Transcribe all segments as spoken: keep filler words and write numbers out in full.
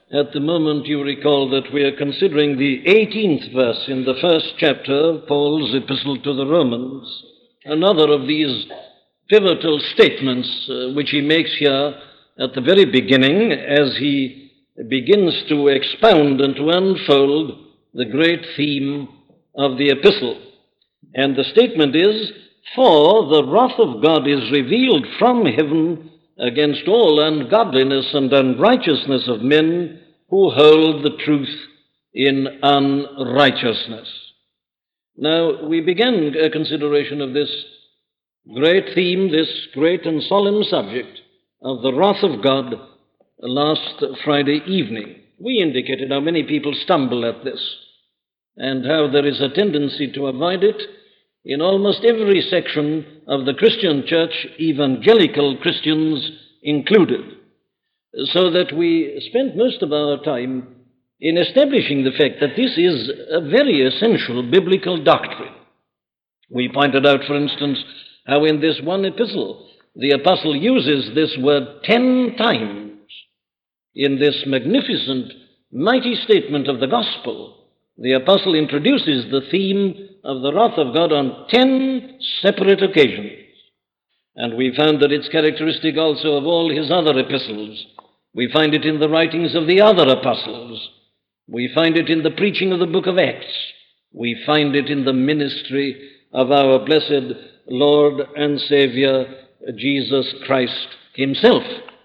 At the moment, you recall that we are considering the eighteenth verse in the first chapter of Paul's epistle to the Romans, another of these pivotal statements uh, which he makes here at the very beginning as he begins to expound and to unfold the great theme of the epistle. And the statement is, "For the wrath of God is revealed from heaven against all ungodliness and unrighteousness of men who hold the truth in unrighteousness." Now, we began a consideration of this great theme, this great and solemn subject of the wrath of God last Friday evening. We indicated how many people stumble at this and how there is a tendency to avoid it in almost every section of the Christian church, evangelical Christians included, so that we spent most of our time in establishing the fact that this is a very essential biblical doctrine. We pointed out, for instance, how in this one epistle the apostle uses this word ten times in this magnificent, mighty statement of the gospel. The apostle introduces the theme of the wrath of God on ten separate occasions. And we found that it's characteristic also of all his other epistles. We find it in the writings of the other apostles. We find it in the preaching of the book of Acts. We find it in the ministry of our blessed Lord and Savior, Jesus Christ himself.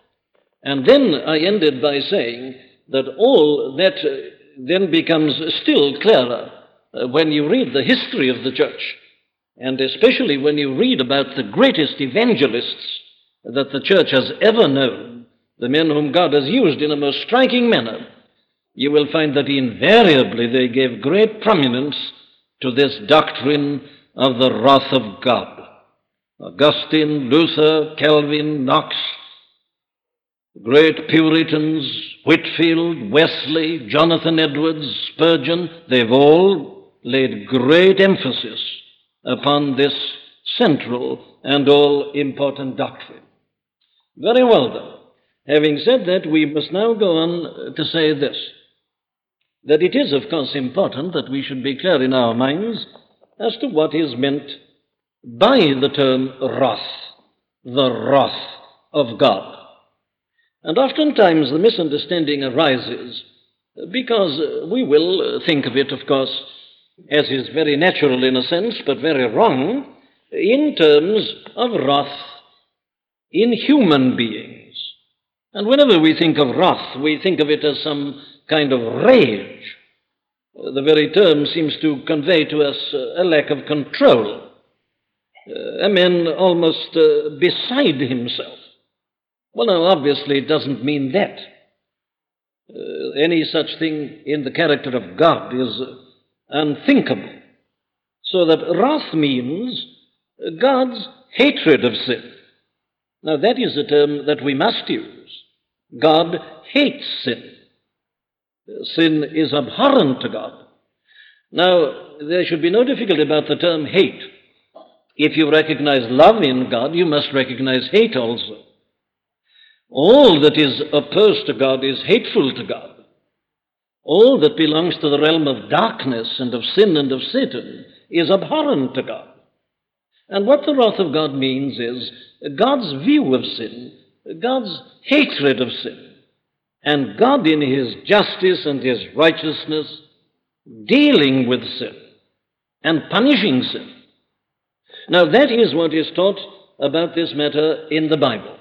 And then I ended by saying that all that then becomes still clearer uh, when you read the history of the church, and especially when you read about the greatest evangelists that the church has ever known, the men whom God has used in a most striking manner. You will find that invariably they gave great prominence to this doctrine of the wrath of God. Augustine, Luther, Calvin, Knox, great Puritans, Whitfield, Wesley, Jonathan Edwards, Spurgeon, they've all laid great emphasis upon this central and all-important doctrine. Very well, then. Having said that, we must now go on to say this, that it is, of course, important that we should be clear in our minds as to what is meant by the term wrath, the wrath of God. And oftentimes the misunderstanding arises because we will think of it, of course, as is very natural in a sense, but very wrong, in terms of wrath in human beings. And whenever we think of wrath, we think of it as some kind of rage. The very term seems to convey to us a lack of control, a man almost uh, beside himself. Well, now, obviously, it doesn't mean that. Uh, any such thing in the character of God is uh, unthinkable. So that wrath means God's hatred of sin. Now, that is a term that we must use. God hates sin. Sin is abhorrent to God. Now, there should be no difficulty about the term hate. If you recognize love in God, you must recognize hate also. All that is opposed to God is hateful to God. All that belongs to the realm of darkness and of sin and of Satan is abhorrent to God. And what the wrath of God means is God's view of sin, God's hatred of sin, and God in his justice and his righteousness dealing with sin and punishing sin. Now, that is what is taught about this matter in the Bible.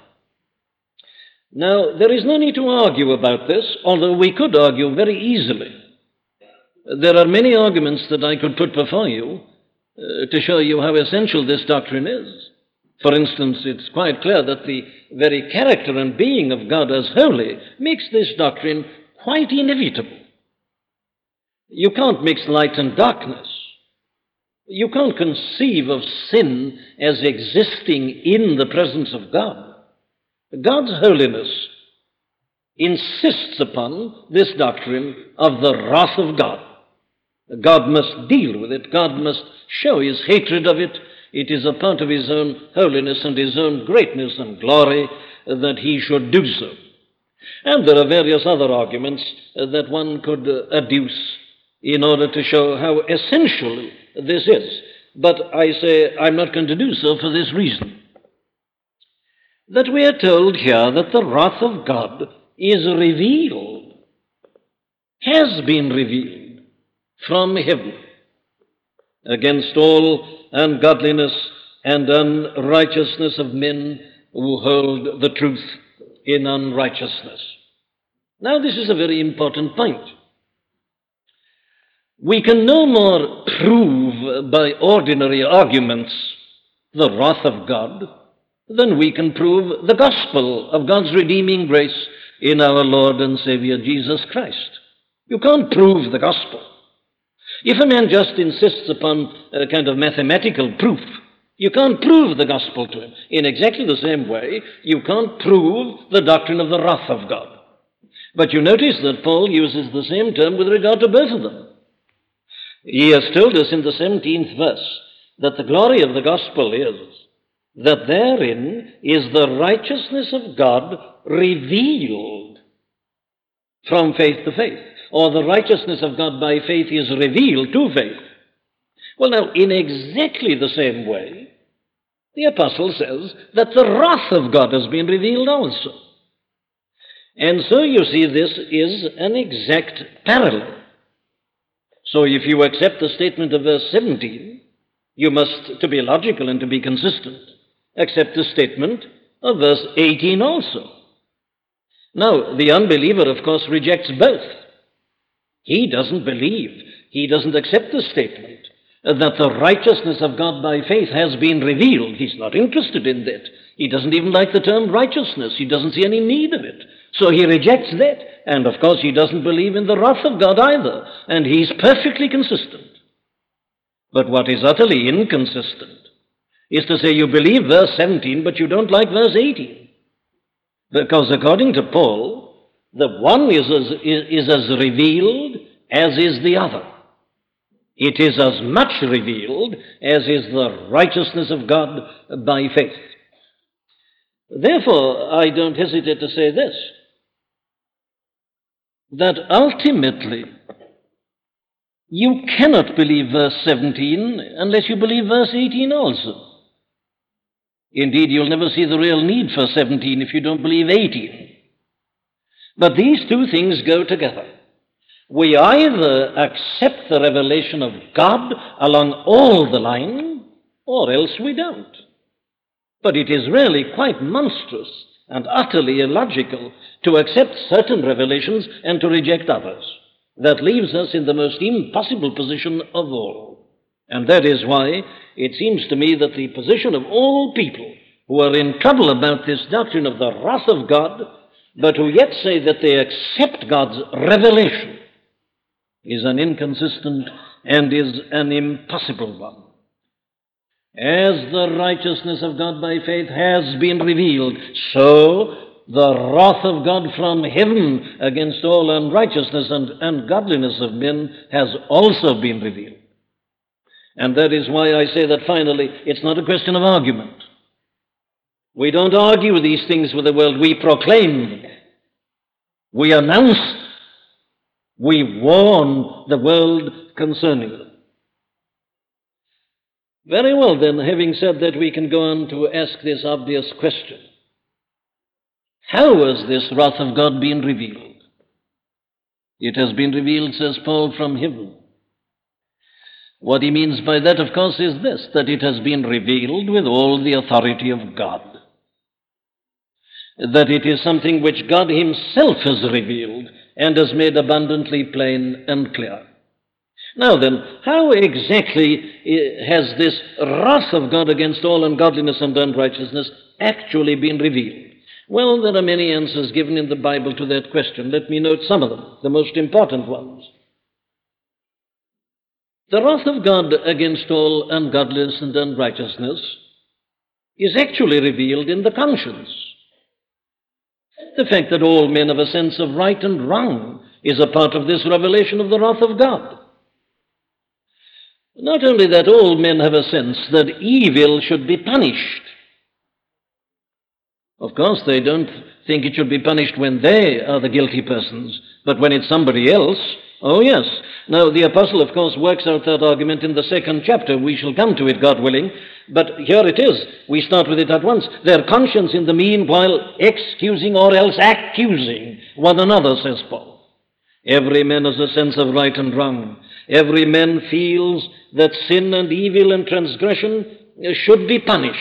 Now, there is no need to argue about this, although we could argue very easily. There are many arguments that I could put before you uh, to show you how essential this doctrine is. For instance, it's quite clear that the very character and being of God as holy makes this doctrine quite inevitable. You can't mix light and darkness. You can't conceive of sin as existing in the presence of God. God's holiness insists upon this doctrine of the wrath of God. God must deal with it. God must show his hatred of it. It is a part of his own holiness and his own greatness and glory that he should do so. And there are various other arguments uh, that one could uh, adduce in order to show how essential this is. But I say I'm not going to do so for this reason. That we are told here that the wrath of God is revealed, has been revealed from heaven against all ungodliness and unrighteousness of men who hold the truth in unrighteousness. Now, this is a very important point. We can no more prove by ordinary arguments the wrath of God than we can prove the gospel of God's redeeming grace in our Lord and Savior Jesus Christ. You can't prove the gospel. If a man just insists upon a kind of mathematical proof, you can't prove the gospel to him. In exactly the same way, you can't prove the doctrine of the wrath of God. But you notice that Paul uses the same term with regard to both of them. He has told us in the seventeenth verse that the glory of the gospel is that therein is the righteousness of God revealed from faith to faith, or the righteousness of God by faith is revealed to faith. Well, now, in exactly the same way, the apostle says that the wrath of God has been revealed also. And so you see, this is an exact parallel. So if you accept the statement of verse seventeen, you must, to be logical and to be consistent, accept the statement of verse eighteen also. Now, the unbeliever, of course, rejects both. He doesn't believe, he doesn't accept the statement that the righteousness of God by faith has been revealed. He's not interested in that. He doesn't even like the term righteousness. He doesn't see any need of it. So he rejects that. And of course he doesn't believe in the wrath of God either. And he's perfectly consistent. But what is utterly inconsistent is to say you believe verse seventeen, but you don't like verse eighteen. Because according to Paul, the one is as, is, is as revealed as is the other. It is as much revealed as is the righteousness of God by faith. Therefore, I don't hesitate to say this, that ultimately you cannot believe verse seventeen unless you believe verse eighteen also. Indeed, you'll never see the real need for seventeen if you don't believe eighteen. But these two things go together. We either accept the revelation of God along all the line, or else we don't. But it is really quite monstrous and utterly illogical to accept certain revelations and to reject others. That leaves us in the most impossible position of all. And that is why it seems to me that the position of all people who are in trouble about this doctrine of the wrath of God, but who yet say that they accept God's revelation, is an inconsistent and is an impossible one. As the righteousness of God by faith has been revealed, so the wrath of God from heaven against all unrighteousness and ungodliness of men has also been revealed. And that is why I say that finally it's not a question of argument. We don't argue these things with the world, we proclaim them. We announce them. We warn the world concerning them. Very well, then, having said that, we can go on to ask this obvious question. How has this wrath of God been revealed? It has been revealed, says Paul, from heaven. What he means by that, of course, is this, that it has been revealed with all the authority of God. That it is something which God himself has revealed and has made abundantly plain and clear. Now then, how exactly has this wrath of God against all ungodliness and unrighteousness actually been revealed? Well, there are many answers given in the Bible to that question. Let me note some of them, the most important ones. The wrath of God against all ungodliness and unrighteousness is actually revealed in the conscience. The fact that all men have a sense of right and wrong is a part of this revelation of the wrath of God. Not only that, all men have a sense that evil should be punished. Of course, they don't think it should be punished when they are the guilty persons, but when it's somebody else, oh yes. Now, the apostle, of course, works out that argument in the second chapter. We shall come to it, God willing. But here it is. We start with it at once. Their conscience in the meanwhile excusing or else accusing one another, says Paul. Every man has a sense of right and wrong. Every man feels that sin and evil and transgression should be punished.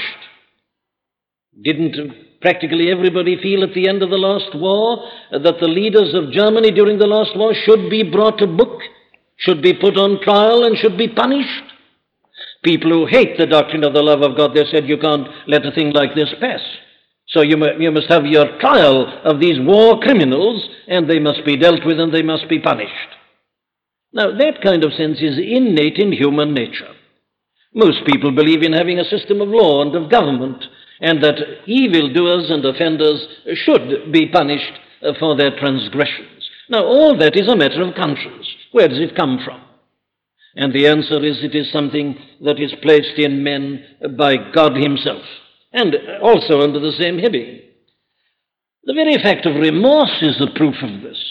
Didn't practically everybody feel at the end of the last war that the leaders of Germany during the last war should be brought to book, should be put on trial, and should be punished? People who hate the doctrine of the love of God, they said, you can't let a thing like this pass. So you, mu- you must have your trial of these war criminals, and they must be dealt with and they must be punished. Now, that kind of sense is innate in human nature. Most people believe in having a system of law and of government, and that evildoers and offenders should be punished for their transgressions. Now, all that is a matter of conscience. Where does it come from? And the answer is, it is something that is placed in men by God himself, and also under the same heading. The very fact of remorse is a proof of this.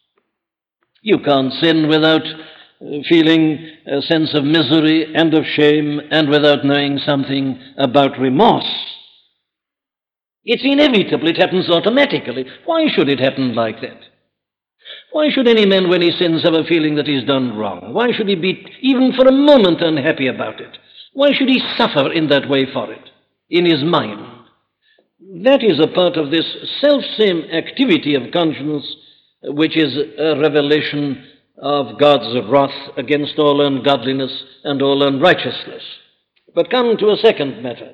You can't sin without feeling a sense of misery and of shame, and without knowing something about remorse. It's inevitable. It happens automatically. Why should it happen like that? Why should any man, when he sins, have a feeling that he's done wrong? Why should he be, even for a moment, unhappy about it? Why should he suffer in that way for it, in his mind? That is a part of this self-same activity of conscience, which is a revelation of God's wrath against all ungodliness and all unrighteousness. But come to a second matter.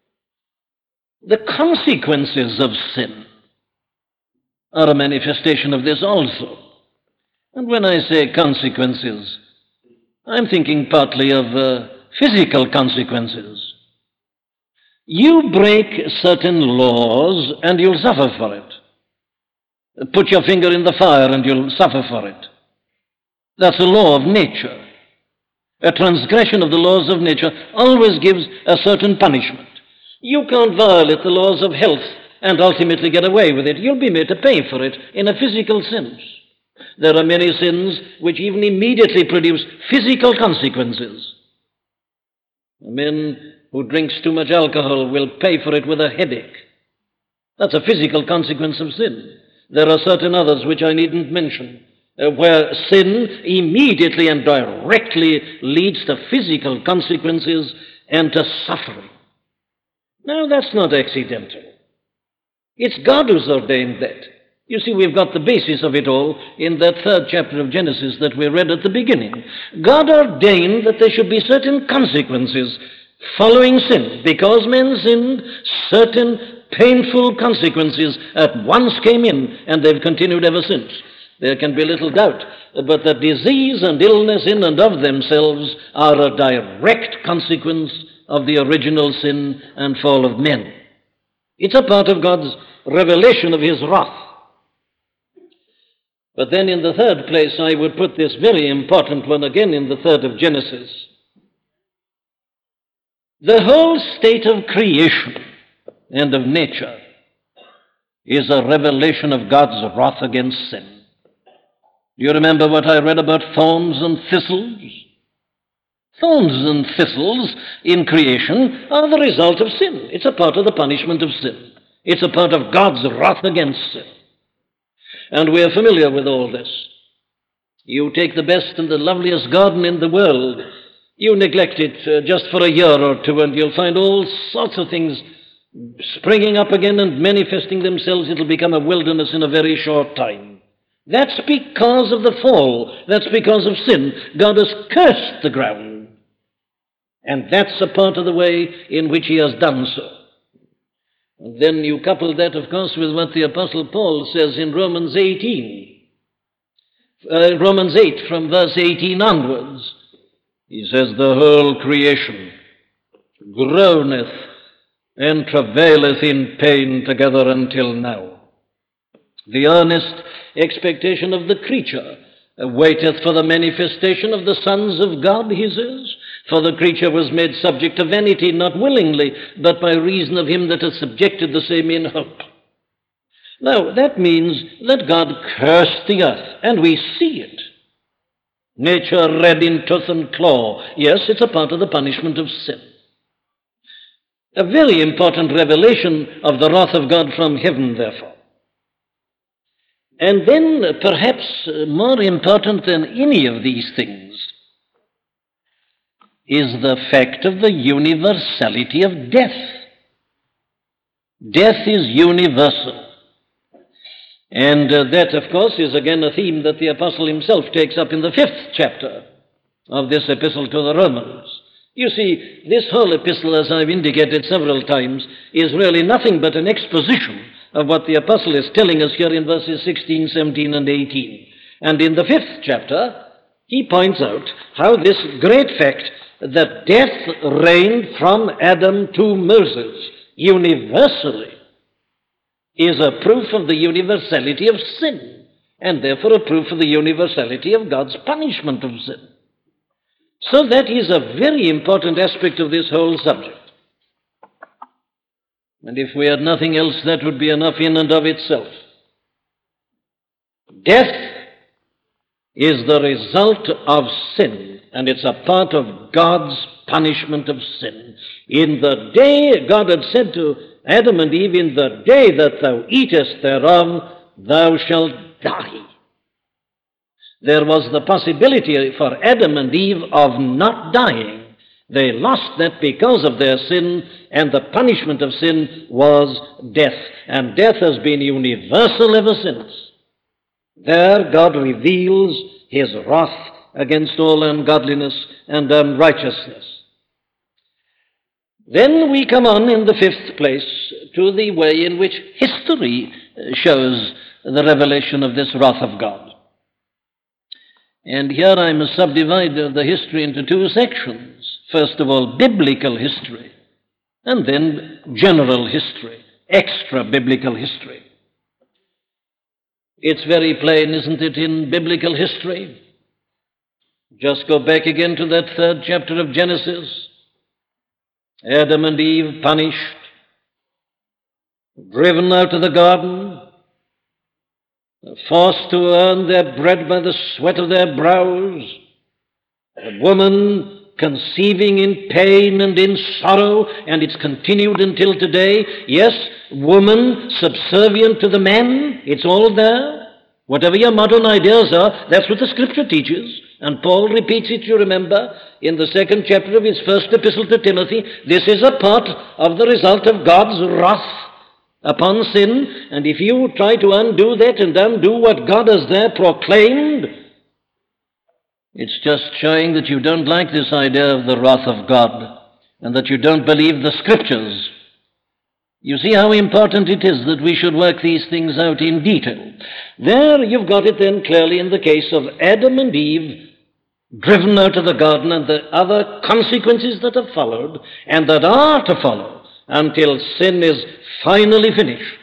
The consequences of sin are a manifestation of this also. And when I say consequences, I'm thinking partly of uh, physical consequences. You break certain laws and you'll suffer for it. Put your finger in the fire and you'll suffer for it. That's a law of nature. A transgression of the laws of nature always gives a certain punishment. You can't violate the laws of health and ultimately get away with it. You'll be made to pay for it in a physical sense. There are many sins which even immediately produce physical consequences. A man who drinks too much alcohol will pay for it with a headache. That's a physical consequence of sin. There are certain others which I needn't mention, uh, where sin immediately and directly leads to physical consequences and to suffering. Now, that's not accidental. It's God who's ordained that. You see, we've got the basis of it all in that third chapter of Genesis that we read at the beginning. God ordained that there should be certain consequences following sin. Because men sinned, certain painful consequences at once came in, and they've continued ever since. There can be little doubt, but that disease and illness in and of themselves are a direct consequence of the original sin and fall of men. It's a part of God's revelation of his wrath. But then in the third place, I would put this very important one again in the third of Genesis. The whole state of creation and of nature is a revelation of God's wrath against sin. Do you remember what I read about thorns and thistles? Thorns and thistles in creation are the result of sin. It's a part of the punishment of sin. It's a part of God's wrath against sin. And we are familiar with all this. You take the best and the loveliest garden in the world, you neglect it uh, just for a year or two, and you'll find all sorts of things springing up again and manifesting themselves. It'll become a wilderness in a very short time. That's because of the fall. That's because of sin. God has cursed the ground. And that's a part of the way in which he has done so. And then you couple that, of course, with what the Apostle Paul says in Romans eighteen. Uh, Romans eight, from verse eighteen onwards. He says, the whole creation groaneth and travaileth in pain together until now. The earnest expectation of the creature waiteth for the manifestation of the sons of God, he says. For the creature was made subject to vanity, not willingly, but by reason of him that has subjected the same in hope. Now, that means that God cursed the earth, and we see it. Nature red in tooth and claw. Yes, it's a part of the punishment of sin. A very important revelation of the wrath of God from heaven, therefore. And then, perhaps more important than any of these things, is the fact of the universality of death. Death is universal. And uh, that, of course, is again a theme that the apostle himself takes up in the fifth chapter of this epistle to the Romans. You see, this whole epistle, as I've indicated several times, is really nothing but an exposition of what the apostle is telling us here in verses sixteen, seventeen, and eighteen. And in the fifth chapter, he points out how this great fact that death reigned from Adam to Moses universally is a proof of the universality of sin, and therefore a proof of the universality of God's punishment of sin. So that is a very important aspect of this whole subject. And if we had nothing else, that would be enough in and of itself. Death is the result of sin, and it's a part of God's punishment of sin. In the day God had said to Adam and Eve, in the day that thou eatest thereof, thou shalt die. There was the possibility for Adam and Eve of not dying. They lost that because of their sin, and the punishment of sin was death. And death has been universal ever since. There God reveals his wrath against all ungodliness and unrighteousness. Then we come on in the fifth place to the way in which history shows the revelation of this wrath of God. And here I must subdivide the history into two sections. First of all, biblical history, and then general history, extra-biblical history. It's very plain, isn't it, in biblical history? Just go back again to that third chapter of Genesis. Adam and Eve punished, driven out of the garden, forced to earn their bread by the sweat of their brows, the woman conceiving in pain and in sorrow, and it's continued until today. Yes, woman subservient to the man, it's all there. Whatever your modern ideas are, that's what the Scripture teaches. And Paul repeats it, you remember, in the second chapter of his first epistle to Timothy. This is a part of the result of God's wrath upon sin, and if you try to undo that and undo what God has there proclaimed, it's just showing that you don't like this idea of the wrath of God, and that you don't believe the Scriptures. You see how important it is that we should work these things out in detail. There you've got it then clearly in the case of Adam and Eve, driven out of the garden, and the other consequences that have followed, and that are to follow, until sin is finally finished.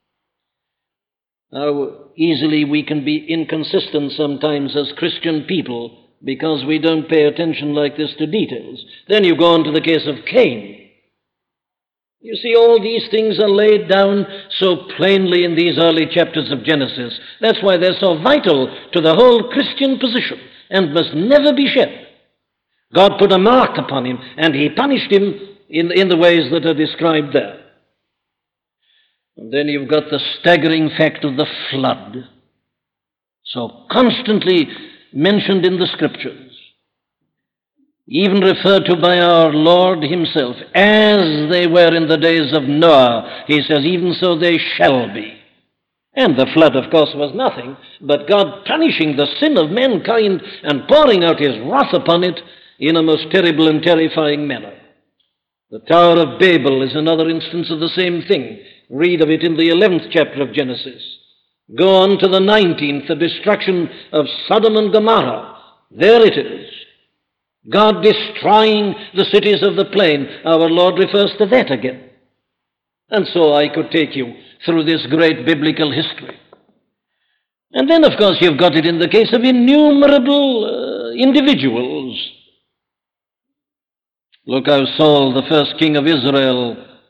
How easily we can be inconsistent sometimes as Christian people because we don't pay attention like this to details. Then you go on to the case of Cain. You see, all these things are laid down so plainly in these early chapters of Genesis. That's why they're so vital to the whole Christian position and must never be shed. God put a mark upon him, and he punished him in, in the ways that are described there. And then you've got the staggering fact of the flood, so constantly mentioned in the Scriptures, even referred to by our Lord himself, as they were in the days of Noah. He says, even so they shall be. And the flood, of course, was nothing but God punishing the sin of mankind and pouring out his wrath upon it in a most terrible and terrifying manner. The Tower of Babel is another instance of the same thing. Read of it in the eleventh chapter of Genesis. Go on to the nineteenth, the destruction of Sodom and Gomorrah. There it is. God destroying the cities of the plain. Our Lord refers to that again. And so I could take you through this great biblical history. And then, of course, you've got it in the case of innumerable uh, individuals. Look how Saul, the first king of Israel,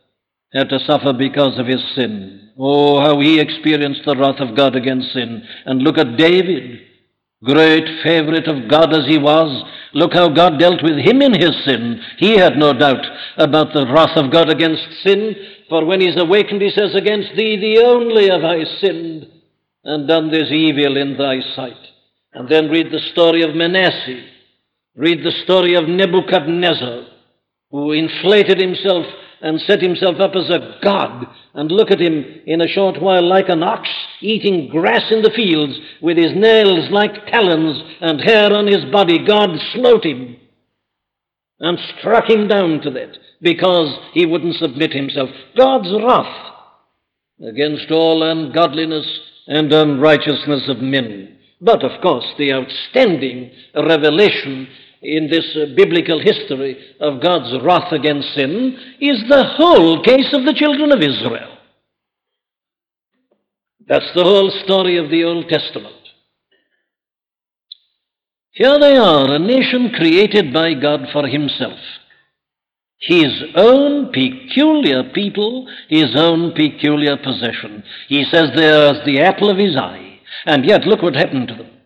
had to suffer because of his sin. Oh, how he experienced the wrath of God against sin. And look at David, great favorite of God as he was. Look how God dealt with him in his sin. He had no doubt about the wrath of God against sin, for when he's awakened, he says, against thee, thee only have I sinned, and done this evil in thy sight. And then read the story of Manasseh. Read the story of Nebuchadnezzar, who inflated himself and set himself up as a god. And look at him in a short while like an ox eating grass in the fields with his nails like talons and hair on his body. God smote him and struck him down to that because he wouldn't submit himself. God's wrath against all ungodliness and unrighteousness of men. But, of course, the outstanding revelation in this uh, biblical history of God's wrath against sin is the whole case of the children of Israel. That's the whole story of the Old Testament. Here they are, a nation created by God for himself. His own peculiar people, his own peculiar possession. He says they are the apple of his eye. And yet, look what happened to them.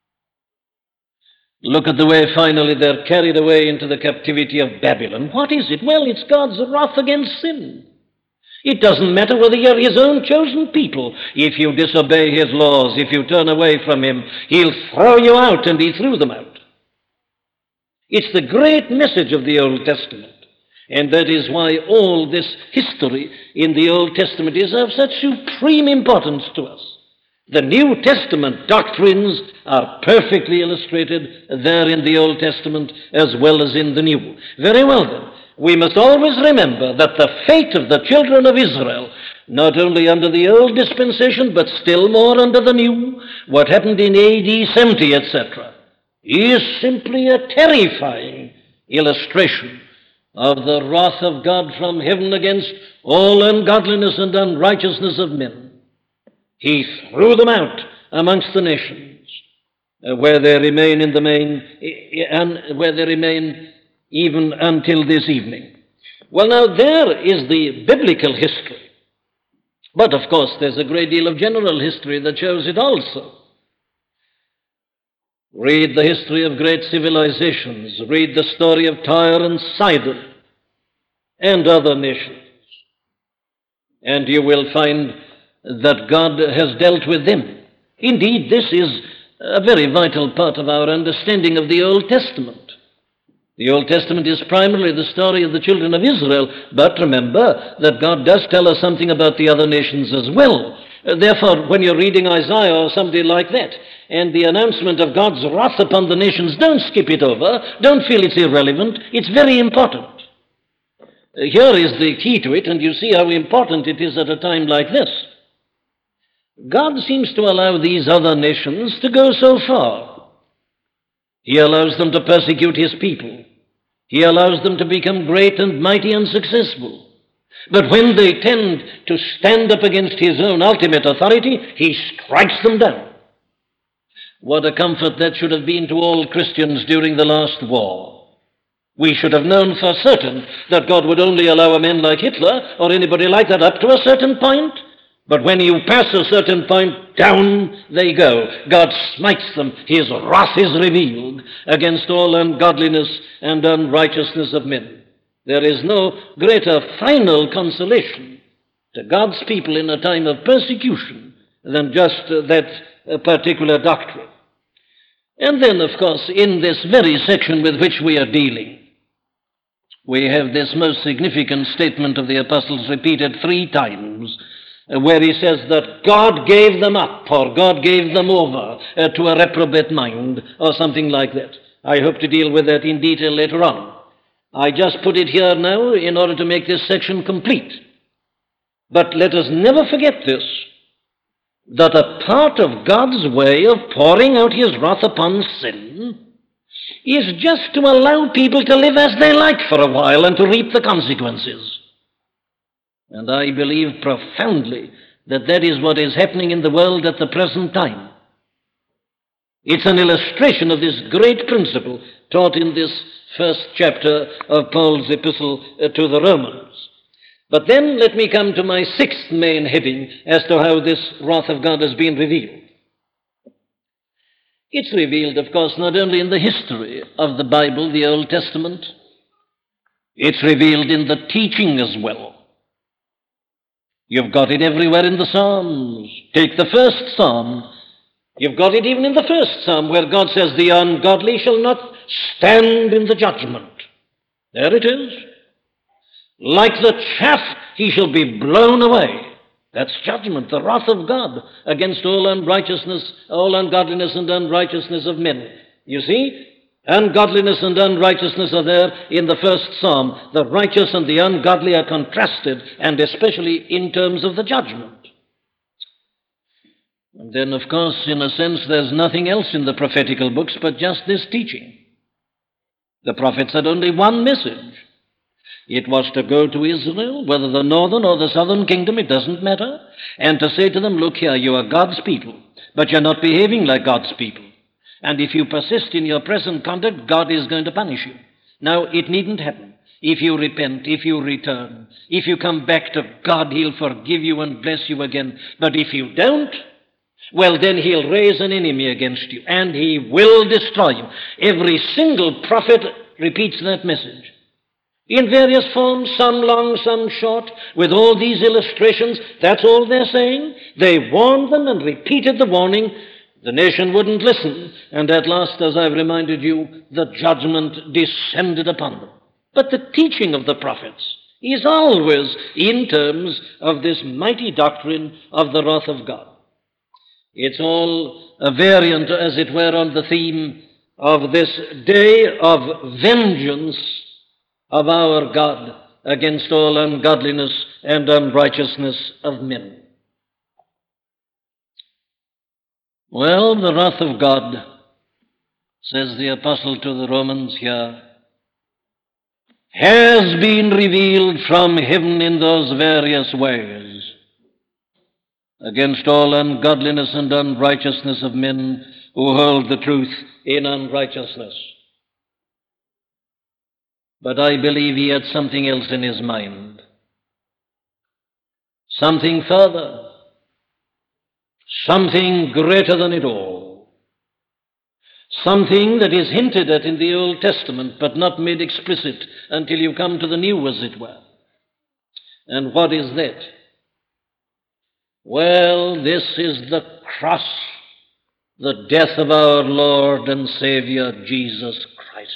Look at the way finally they're carried away into the captivity of Babylon. What is it? Well, it's God's wrath against sin. It doesn't matter whether you're his own chosen people. If you disobey his laws, if you turn away from him, he'll throw you out, and he threw them out. It's the great message of the Old Testament. And that is why all this history in the Old Testament is of such supreme importance to us. The New Testament doctrines are perfectly illustrated there in the Old Testament as well as in the New. Very well then, we must always remember that the fate of the children of Israel, not only under the old dispensation, but still more under the new, what happened in A D seventy, et cetera, is simply a terrifying illustration of the wrath of God from heaven against all ungodliness and unrighteousness of men. He threw them out amongst the nations, uh, where they remain in the main, and where they remain even until this evening. Well, now, there is the biblical history. But, of course, there's a great deal of general history that shows it also. Read the history of great civilizations. Read the story of Tyre and Sidon and other nations. And you will find that God has dealt with them. Indeed, this is a very vital part of our understanding of the Old Testament. The Old Testament is primarily the story of the children of Israel, but remember that God does tell us something about the other nations as well. Therefore, when you're reading Isaiah or somebody like that, and the announcement of God's wrath upon the nations, don't skip it over. Don't feel it's irrelevant. It's very important. Here is the key to it, and you see how important it is at a time like this. God seems to allow these other nations to go so far. He allows them to persecute his people. He allows them to become great and mighty and successful. But when they tend to stand up against his own ultimate authority, he strikes them down. What a comfort that should have been to all Christians during the last war. We should have known for certain that God would only allow a man like Hitler or anybody like that up to a certain point. But when you pass a certain point, down they go. God smites them. His wrath is revealed against all ungodliness and unrighteousness of men. There is no greater final consolation to God's people in a time of persecution than just uh, that uh, particular doctrine. And then, of course, in this very section with which we are dealing, we have this most significant statement of the apostles repeated three times, where he says that God gave them up, or God gave them over uh, to a reprobate mind, or something like that. I hope to deal with that in detail later on. I just put it here now in order to make this section complete. But let us never forget this, that a part of God's way of pouring out his wrath upon sin is just to allow people to live as they like for a while and to reap the consequences. And I believe profoundly that that is what is happening in the world at the present time. It's an illustration of this great principle taught in this first chapter of Paul's epistle to the Romans. But then let me come to my sixth main heading as to how this wrath of God has been revealed. It's revealed, of course, not only in the history of the Bible, the Old Testament, it's revealed in the teaching as well. You've got it everywhere in the Psalms. Take the first Psalm. You've got it even in the first Psalm where God says, the ungodly shall not stand in the judgment. There it is. Like the chaff, he shall be blown away. That's judgment, the wrath of God against all unrighteousness, all ungodliness and unrighteousness of men. You see, ungodliness and unrighteousness are there in the first Psalm. The righteous and the ungodly are contrasted, and especially in terms of the judgment. And then, of course, in a sense, there's nothing else in the prophetical books but just this teaching. The prophets had only one message. It was to go to Israel, whether the northern or the southern kingdom, it doesn't matter, and to say to them, look here, you are God's people, but you're not behaving like God's people. And if you persist in your present conduct, God is going to punish you. Now, it needn't happen. If you repent, if you return, if you come back to God, he'll forgive you and bless you again. But if you don't, well, then he'll raise an enemy against you, and he will destroy you. Every single prophet repeats that message. In various forms, some long, some short, with all these illustrations, that's all they're saying. They warned them and repeated the warning. The nation wouldn't listen, and at last, as I've reminded you, the judgment descended upon them. But the teaching of the prophets is always in terms of this mighty doctrine of the wrath of God. It's all a variant, as it were, on the theme of this day of vengeance of our God against all ungodliness and unrighteousness of men. Well, the wrath of God, says the apostle to the Romans here, has been revealed from heaven in those various ways against all ungodliness and unrighteousness of men who hold the truth in unrighteousness. But I believe he had something else in his mind. Something further. Something greater than it all. Something that is hinted at in the Old Testament, but not made explicit until you come to the New, as it were. And what is that? Well, this is the cross, the death of our Lord and Savior, Jesus Christ.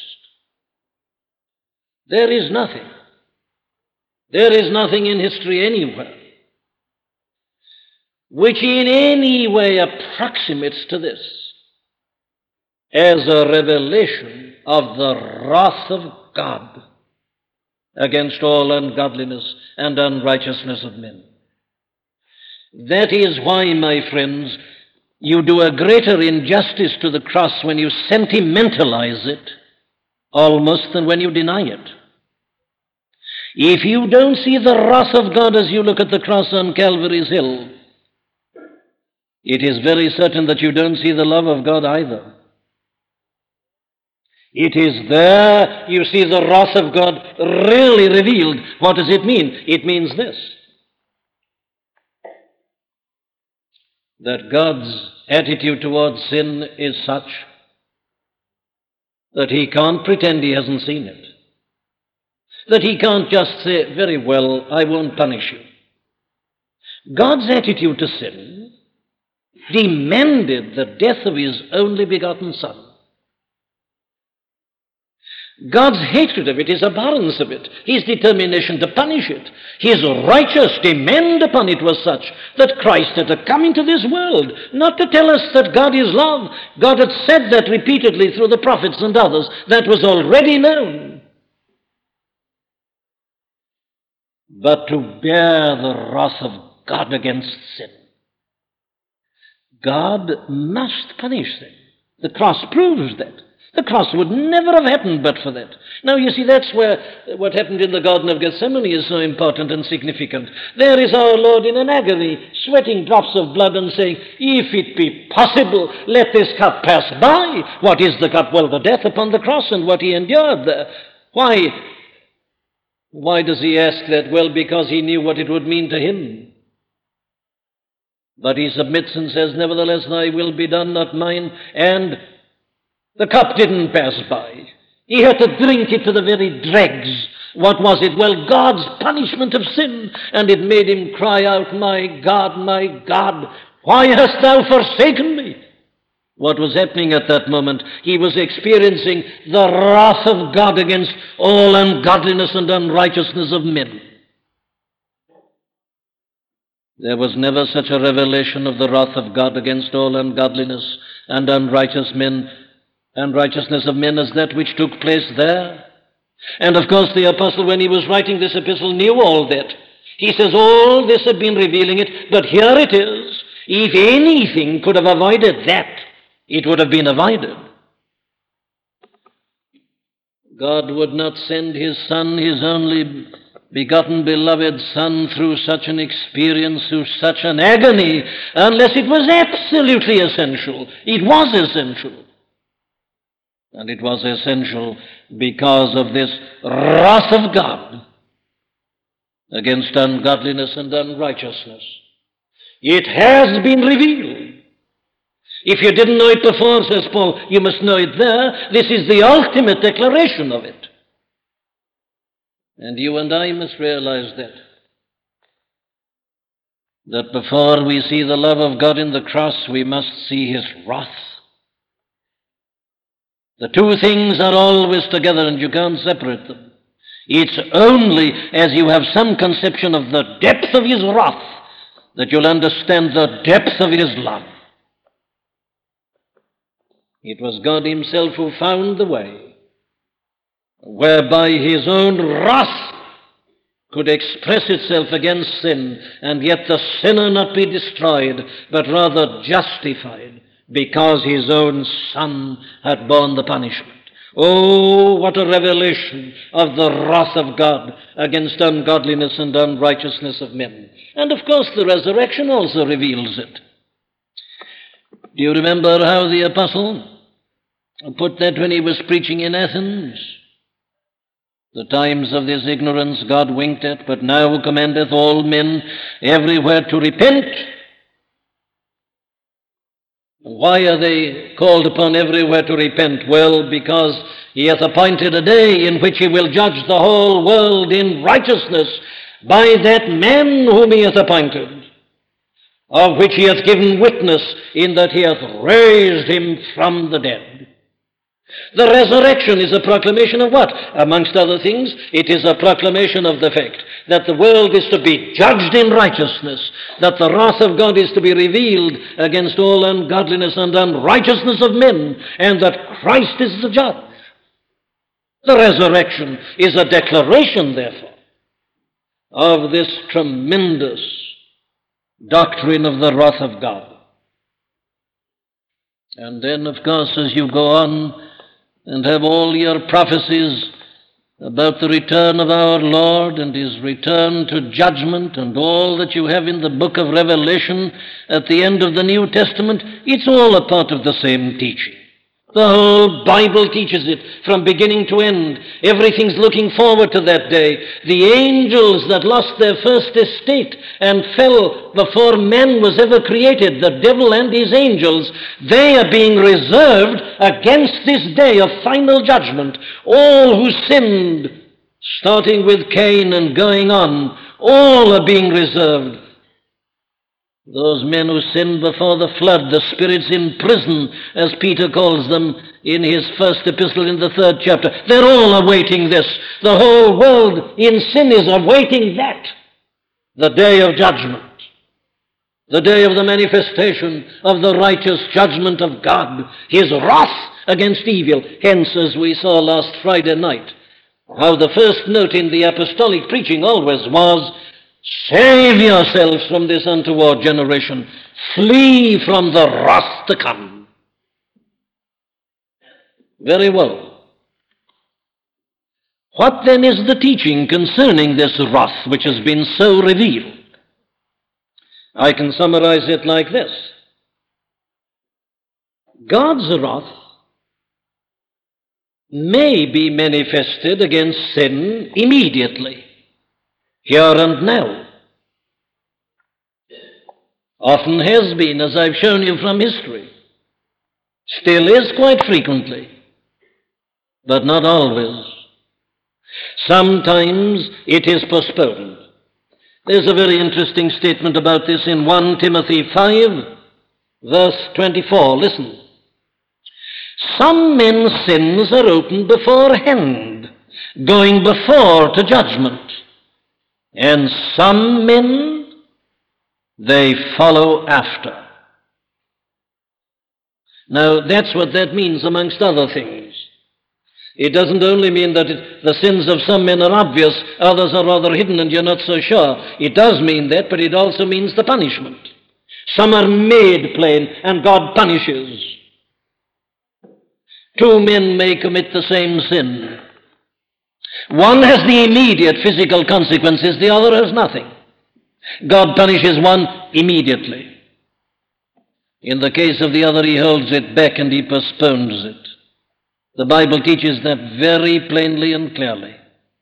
There is nothing. There is nothing in history anywhere which in any way approximates to this as a revelation of the wrath of God against all ungodliness and unrighteousness of men. That is why, my friends, you do a greater injustice to the cross when you sentimentalize it almost than when you deny it. If you don't see the wrath of God as you look at the cross on Calvary's hill, it is very certain that you don't see the love of God either. It is there you see the wrath of God really revealed. What does it mean? It means this: that God's attitude towards sin is such that he can't pretend he hasn't seen it. That he can't just say, very well, I won't punish you. God's attitude to sin demanded the death of his only begotten Son. God's hatred of it, his abhorrence of it, his determination to punish it, his righteous demand upon it was such that Christ had to come into this world, not to tell us that God is love. God had said that repeatedly through the prophets and others. That was already known. But to bear the wrath of God against sin. God must punish sin. The cross proves that. The cross would never have happened but for that. Now, you see, that's where what happened in the Garden of Gethsemane is so important and significant. There is our Lord in an agony, sweating drops of blood and saying, if it be possible, let this cup pass by. What is the cup? Well, the death upon the cross and what he endured there. Why, Why does he ask that? Well, because he knew what it would mean to him. But he submits and says, nevertheless, thy will be done, not mine. And the cup didn't pass by. He had to drink it to the very dregs. What was it? Well, God's punishment of sin. And it made him cry out, my God, my God, why hast thou forsaken me? What was happening at that moment? He was experiencing the wrath of God against all ungodliness and unrighteousness of men. There was never such a revelation of the wrath of God against all ungodliness and unrighteous men, unrighteousness of men as that which took place there. And of course the apostle, when he was writing this epistle, knew all that. He says all this had been revealing it, but here it is. If anything could have avoided that, it would have been avoided. God would not send his Son, his only begotten beloved Son, through such an experience, through such an agony, unless it was absolutely essential. It was essential. And it was essential because of this wrath of God against ungodliness and unrighteousness. It has been revealed. If you didn't know it before, says Paul, you must know it there. This is the ultimate declaration of it. And you and I must realize that. That before we see the love of God in the cross, we must see his wrath. The two things are always together and you can't separate them. It's only as you have some conception of the depth of his wrath that you'll understand the depth of his love. It was God himself who found the way whereby his own wrath could express itself against sin, and yet the sinner not be destroyed, but rather justified, because his own Son had borne the punishment. Oh, what a revelation of the wrath of God against ungodliness and unrighteousness of men. And of course the resurrection also reveals it. Do you remember how the apostle put that when he was preaching in Athens? The times of this ignorance God winked at, but now commandeth all men everywhere to repent. Why are they called upon everywhere to repent? Well, because he hath appointed a day in which he will judge the whole world in righteousness by that man whom he hath appointed, of which he hath given witness in that he hath raised him from the dead. The resurrection is a proclamation of what? Amongst other things, it is a proclamation of the fact that the world is to be judged in righteousness, that the wrath of God is to be revealed against all ungodliness and unrighteousness of men, and that Christ is the judge. The resurrection is a declaration, therefore, of this tremendous doctrine of the wrath of God. And then, of course, as you go on and have all your prophecies about the return of our Lord and his return to judgment and all that you have in the book of Revelation at the end of the New Testament, it's all a part of the same teaching. The whole Bible teaches it from beginning to end. Everything's looking forward to that day. The angels that lost their first estate and fell before man was ever created, the devil and his angels, they are being reserved against this day of final judgment. All who sinned, starting with Cain and going on, all are being reserved. Those men who sinned before the flood, the spirits in prison, as Peter calls them in his first epistle in the third chapter, they're all awaiting this. The whole world in sin is awaiting that, the day of judgment, the day of the manifestation of the righteous judgment of God, his wrath against evil. Hence, as we saw last Friday night, how the first note in the apostolic preaching always was, save yourselves from this untoward generation. Flee from the wrath to come. Very well. What then is the teaching concerning this wrath which has been so revealed? I can summarize it like this. God's wrath may be manifested against sin immediately. here and now. Often has been, as I've shown you from history. Still is quite frequently, but not always. Sometimes it is postponed. There's a very interesting statement about this in First Timothy five, verse twenty-four. Listen. Some men's sins are opened beforehand, going before to judgment, and some men, they follow after. Now, that's what that means, amongst other things. It doesn't only mean that it, the sins of some men are obvious, others are rather hidden and you're not so sure. It does mean that, but it also means the punishment. Some are made plain, and God punishes. Two men may commit the same sin. One has the immediate physical consequences, the other has nothing. God punishes one immediately. In the case of the other, he holds it back and he postpones it. The Bible teaches that very plainly and clearly.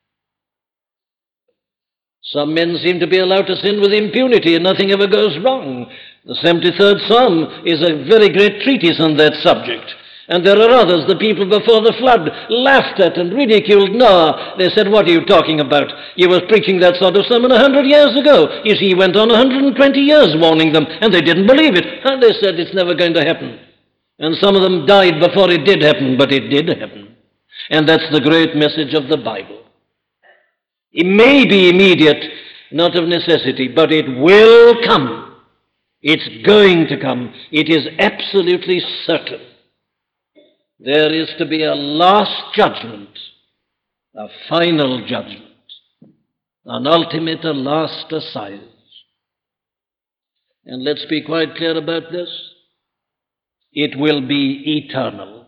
Some men seem to be allowed to sin with impunity and nothing ever goes wrong. The seventy-third Psalm is a very great treatise on that subject. And there are others, the people before the flood, laughed at and ridiculed Noah. They said, what are you talking about? You were preaching that sort of sermon a hundred years ago. You see, he went on a hundred and twenty years warning them, and they didn't believe it. And they said, it's never going to happen. And some of them died before it did happen, but it did happen. And that's the great message of the Bible. It may be immediate, not of necessity, but it will come. It's going to come. It is absolutely certain. There is to be a last judgment, a final judgment, an ultimate, a last assize. And let's be quite clear about this. It will be eternal.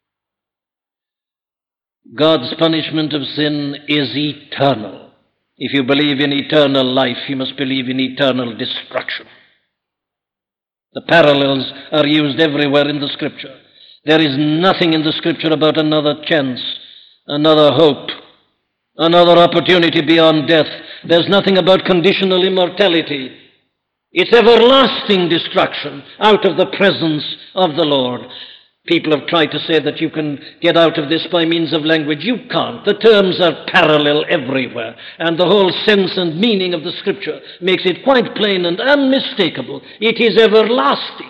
God's punishment of sin is eternal. If you believe in eternal life, you must believe in eternal destruction. The parallels are used everywhere in the Scripture. There is nothing in the Scripture about another chance, another hope, another opportunity beyond death. There's nothing about conditional immortality. It's everlasting destruction out of the presence of the Lord. People have tried to say that you can get out of this by means of language. You can't. The terms are parallel everywhere, and the whole sense and meaning of the Scripture makes it quite plain and unmistakable. It is everlasting.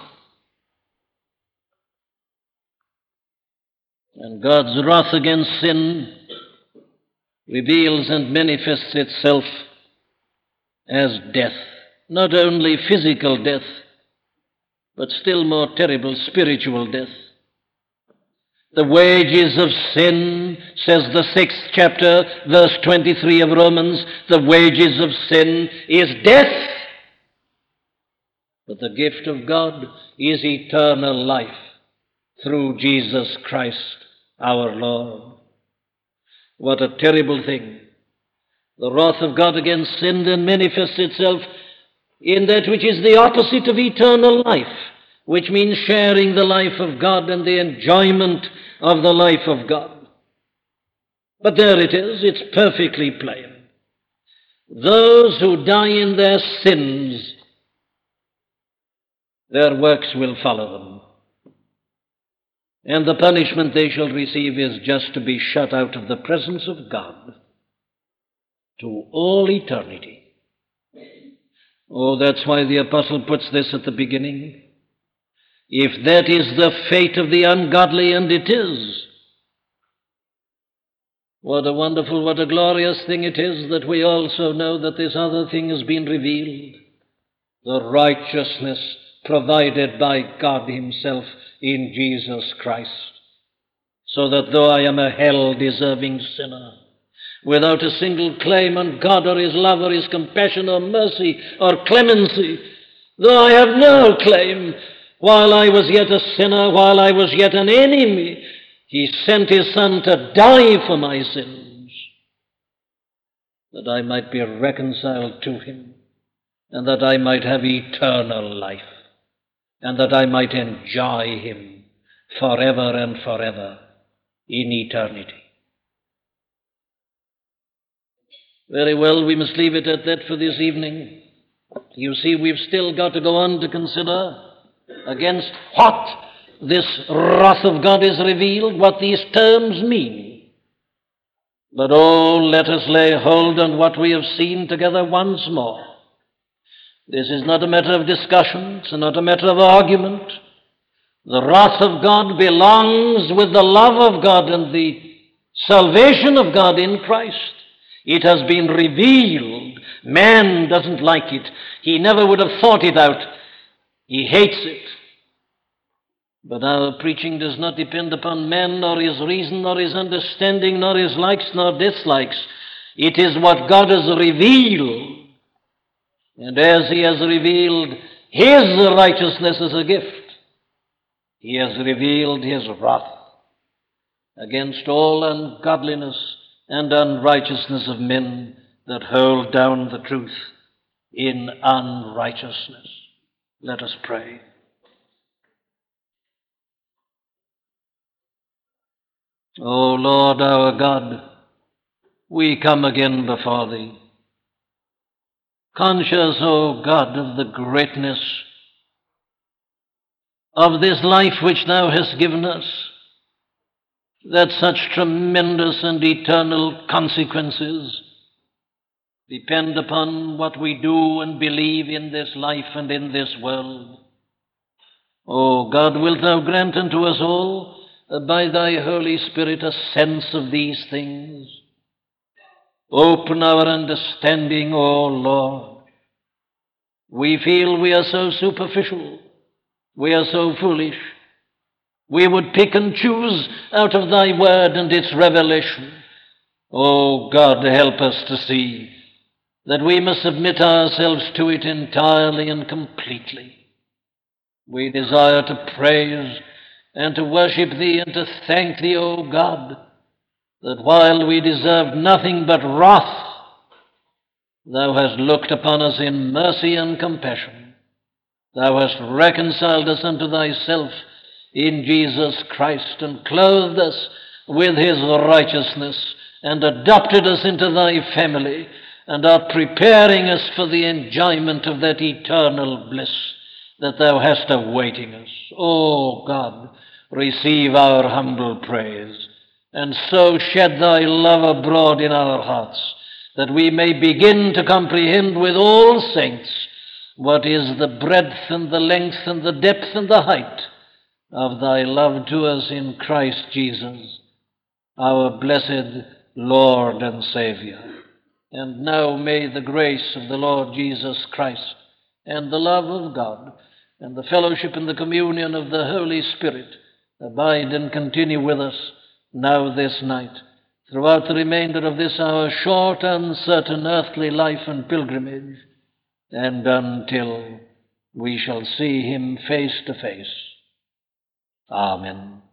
And God's wrath against sin reveals and manifests itself as death. Not only physical death, but still more terrible spiritual death. The wages of sin, says the sixth chapter, verse twenty-three of Romans, the wages of sin is death. But the gift of God is eternal life through Jesus Christ our Lord. What a terrible thing. The wrath of God against sin then manifests itself in that which is the opposite of eternal life, which means sharing the life of God and the enjoyment of the life of God. But there it is, it's perfectly plain. Those who die in their sins, their works will follow them. And the punishment they shall receive is just to be shut out of the presence of God to all eternity. Oh, that's why the apostle puts this at the beginning. If that is the fate of the ungodly, and it is, what a wonderful, what a glorious thing it is that we also know that this other thing has been revealed, the righteousness provided by God himself in Jesus Christ, so that though I am a hell-deserving sinner, without a single claim on God or his love or his compassion or mercy or clemency, though I have no claim, while I was yet a sinner, while I was yet an enemy, he sent his Son to die for my sins, that I might be reconciled to him, and that I might have eternal life, and that I might enjoy him forever and forever in eternity. Very well, we must leave it at that for this evening. You see, we've still got to go on to consider against what this wrath of God is revealed, what these terms mean. But oh, let us lay hold on what we have seen together once more. This is not a matter of discussion, it's not a matter of argument. The wrath of God belongs with the love of God and the salvation of God in Christ. It has been revealed. Man doesn't like it. He never would have thought it out. He hates it. But our preaching does not depend upon man, nor his reason, nor his understanding, nor his likes, nor dislikes. It is what God has revealed. And as he has revealed his righteousness as a gift, he has revealed his wrath against all ungodliness and unrighteousness of men that hold down the truth in unrighteousness. Let us pray. O Lord our God, we come again before thee, conscious, O God, of the greatness of this life which thou hast given us, that such tremendous and eternal consequences depend upon what we do and believe in this life and in this world. O God, wilt thou grant unto us all, by thy Holy Spirit, a sense of these things? Open our understanding, O Lord. We feel we are so superficial. We are so foolish. We would pick and choose out of thy word and its revelation. O God, help us to see that we must submit ourselves to it entirely and completely. We desire to praise and to worship thee and to thank thee, O God, that while we deserved nothing but wrath, thou hast looked upon us in mercy and compassion. Thou hast reconciled us unto thyself in Jesus Christ, and clothed us with his righteousness, and adopted us into thy family, and art preparing us for the enjoyment of that eternal bliss that thou hast awaiting us. O God, receive our humble praise, and so shed thy love abroad in our hearts, that we may begin to comprehend with all saints what is the breadth and the length and the depth and the height of thy love to us in Christ Jesus, our blessed Lord and Savior. And now may the grace of the Lord Jesus Christ, and the love of God, and the fellowship and the communion of the Holy Spirit abide and continue with us now this night, throughout the remainder of this our short, uncertain earthly life and pilgrimage, and until we shall see him face to face. Amen.